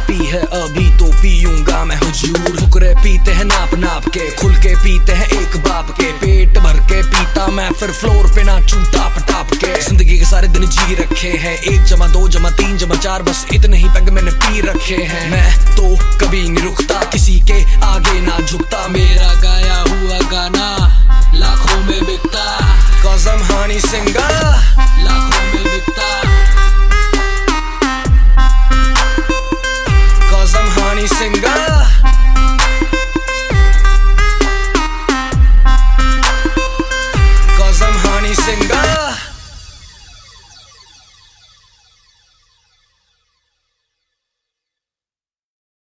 P है अभी तो पीऊंगा मैं हुजूर। फुकरे पीते हैं नाप नाप के, खुल के पीते हैं एक बाप के, पेट भर के पीता मैं फिर फ्लोर पे नाचूं टाप टाप के। जिंदगी के सारे दिन जी रखे हैं, 1 जमा 2 जमा 3 जमा 4 बस इतने ही पैग मैंने पी रखे हैं। मैं तो कभी नहीं रुकता, किसी के आगे ना झुकता, मेरा गाया हुआ गाना लाखों में बिकता। 'Cause I'm honey singer।